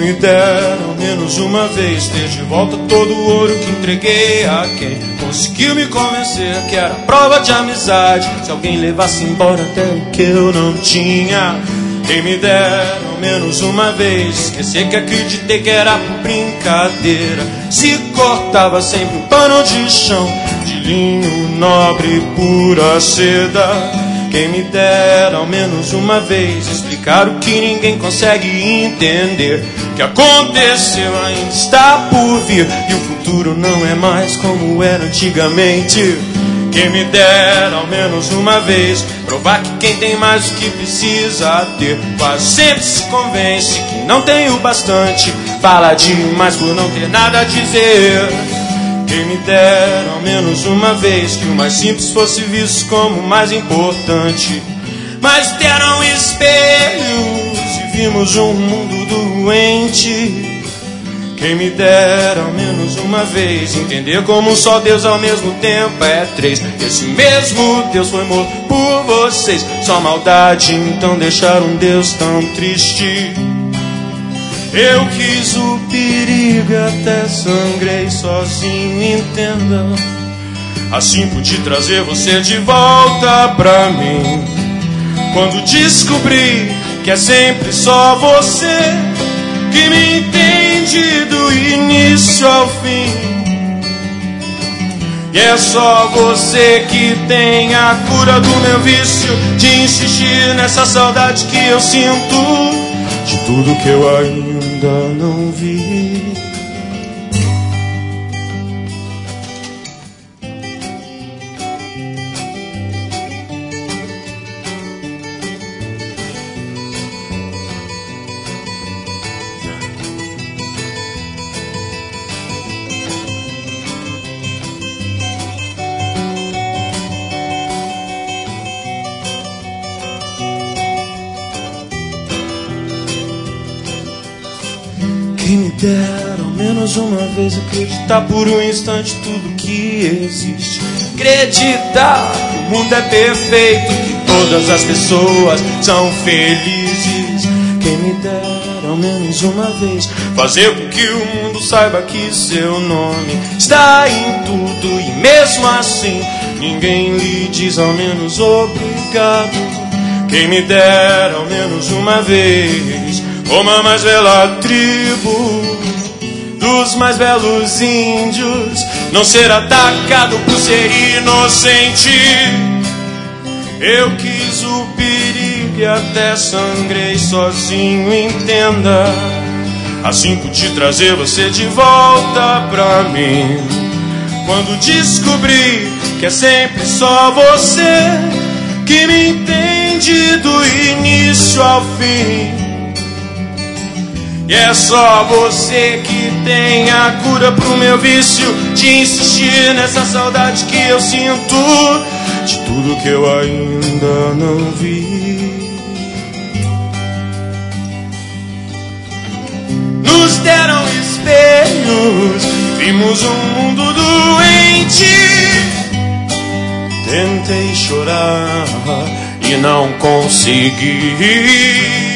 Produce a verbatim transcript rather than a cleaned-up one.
me dera ao menos uma vez ter de volta todo o ouro que entreguei a quem conseguiu me convencer que era prova de amizade. Se alguém levasse embora até o que eu não tinha. Quem me dera ao menos uma vez esquecer que acreditei que era por brincadeira. Se cortava sempre um pano de chão de linho nobre e pura seda. Quem me dera ao menos uma vez explicar o que ninguém consegue entender. O que aconteceu ainda está por vir e o futuro não é mais como era antigamente. Quem me dera ao menos uma vez provar que quem tem mais do que precisa ter quase sempre se convence que não tem o bastante. Fala demais por não ter nada a dizer. Quem me dera ao menos uma vez que o mais simples fosse visto como o mais importante. Mas deram espelhos e vimos um mundo doente. Quem me dera ao menos uma vez entender como um só Deus ao mesmo tempo é três. Esse mesmo Deus foi morto por vocês. Só maldade então deixar um Deus tão triste. Eu quis o perigo, até sangrei sozinho, entenda. Assim pude trazer você de volta pra mim. Quando descobri que é sempre só você que me entende do início ao fim. E é só você que tem a cura do meu vício de insistir nessa saudade que eu sinto de tudo que eu ainda não vi. Quem me dera ao menos uma vez acreditar por um instante tudo que existe. Acreditar que o mundo é perfeito, que todas as pessoas são felizes. Quem me dera ao menos uma vez fazer com que o mundo saiba que seu nome está em tudo. E mesmo assim ninguém lhe diz ao menos obrigado. Quem me dera ao menos uma vez como a mais bela tribo dos mais belos índios não ser atacado por ser inocente. Eu quis o perigo e até sangrei sozinho, entenda. Assim pude trazer você de volta pra mim. Quando descobri que é sempre só você que me entende do início ao fim. E é só você que tem a cura pro meu vício de insistir nessa saudade que eu sinto de tudo que eu ainda não vi. Nos deram espelhos, vimos um mundo doente. Tentei chorar e não consegui.